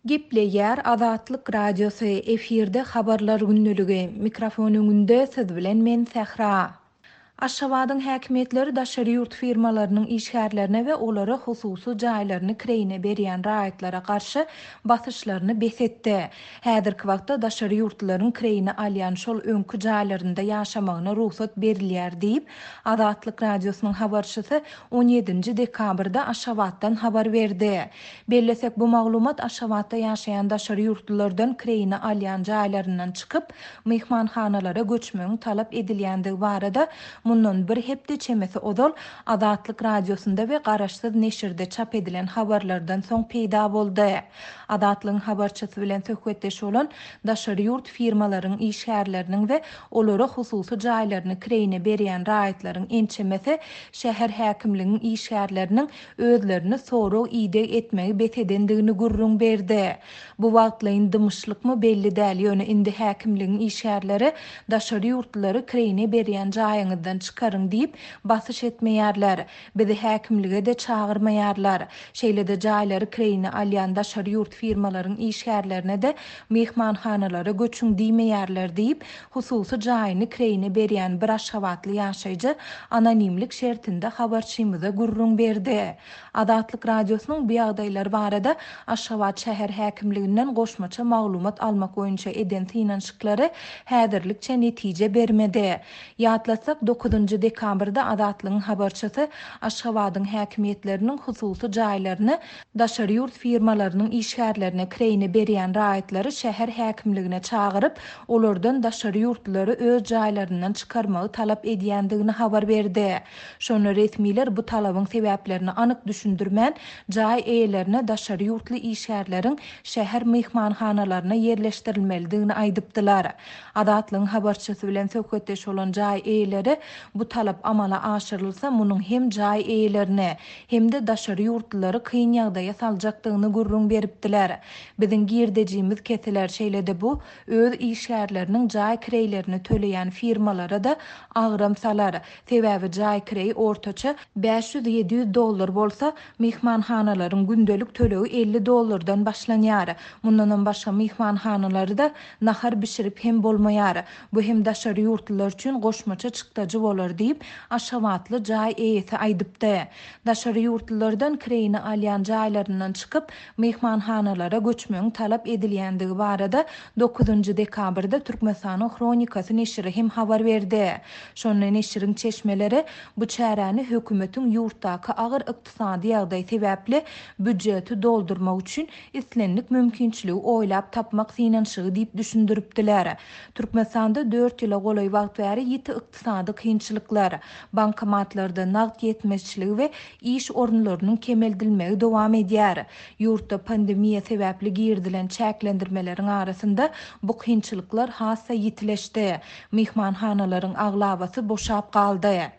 Gepleýär Azatlyk radiosy efirde habarlar günnüligi mikrofonuňynda siz bilen men Sähra. Aşgabatyň häkimetleri daşary ýurt firmalarynyň işgärlerine we olara hususy jaýlaryny kireyine berýän raýatlara garşy basyşlaryny besetdi. Häzirki wagtda daşary ýurtlaryň kireyine alýan şol öňkü jaýlarynda ýaşamagyna ruhsat berilýär diýip Azatlyk radiosynyň habarçysy 17 dekabrda Aşgabatdan habar berdi. Bellesek bu maglumat Aşgabatda ýaşaýan daşary ýurtlardan kireyine alýan jaýlaryndan çykyp mehmanhanalara göçmegiň talap edilýändigi barada mundan bir hepde çemesi odol Azatlyk radiosunda we Garaşsyz neşirde çap edilen habarlardan soň peýda boldy. Azatlyň habarçysy bilen söhbetdeş bolan daşary ýurt firmalarynyň işgärleriniň we olara hususy jaýlaryny kireyine berýän raýatlaryň ençemesi şäher häkimliginiň işgärleriniň özlerini sorag ide etmegi betedendigini gurrun berdi. Bu wagtlaryň dymyşlykmy belli däl, ýöne indi häkimliginiň işgärleri daşary ýurtlary kireyine berýän jaýyňyzdan çıkarın diýip basyş etmeýärler. Bizi häkimlige de çağırmaýarlar. Şeýle-de jaýlary kireyine alýan daşary ýurt firmalaryň işgärlerine de mehmanhanalara göçüň diýmeýärler diýip hususy jaýyny kireyine berýän bir Aşgabatly ýaşaýjy anonimlik şertinde habarçymyza gurrun berdi. Azatlyk radiosynyň bu ýagdaýlar barada Aşgabat şäher häkimliginden goşmaça maglumat almak boýunça eden synanşyklary häzirlikçe netije bermedi. Ýatlasak 9 dekabrda Azatlygyň habarçysy Aşgabatyň häkimetleriniň hususy jaýlaryny daşary ýurt firmalarynyň işgärlerine kireyine berýän raýatlary şäher häkimligine çağıryp olardan daşary ýurtlary öz jaýlaryndan çykarmagy talap edýändigini habar berdi. Şonu resmiler bu talabyň sebäplerini anyk düşündirmän jaý eýlerine daşary ýurtly işgärleriň şäher mehmanhanalaryna yerleşdirilmelidigini aýdypdylar. Azatlygyň habarçysy bilen söhbetdeş bolan jaý eýleri bu talap amala aşyrylsa munyň hem jaý eýlerine hem de daşary ýurtlary kyn ýagdaýa saljakdygyny gurrun beripdiler. Biziň girdejimiz keseler şeýle-de bu öz işgärleriniň jaý kireylerini töleýän firmalara da agram salar. Sebäbi jaý kireyi ortaça $500-700 bolsa mehmanhanalaryň gündelik tölegi $50 başlanýar. Mundan başga mehmanhanalary da nahar bişirip hem bolmaýar. Bu hem daşary ýurtlar üçin goşmaça çykdajy bolar diýip Aşgabatly jaý eýesi aýdypdy. Daşary ýurtlardan kireyine alýan jaýlaryndan çykyp mehmanhanalara göçmegiň talap edilýändigi barada 9 dekabrda Türkmensanyň Kronikasy neşiri hem habar berdi. Şonu neşiriň çeşmeleri bu çäräni hökümetiň ýurtdaky agyr ykdysady ýagdaý sebäpli büdjeti doldurmak üçin islenlik mümkinçiligi oýlap tapmak synanşygy diýip düşündiripdiler. Türkmensanda 4 ýyla golay wagt bäri ýiti ykdysady kynçylyklar, bankomatlarda nagd ýetmezçiligi we iş orunlarynyň kemeldilmegi dowam edýär. Ýurtda pandemiýa sebäpli girdilen çäklendirmeleriň arasynda bu kynçylyklar hassa ýitileşdi. Mehmanhanalaryň aglabasy boşap galdy.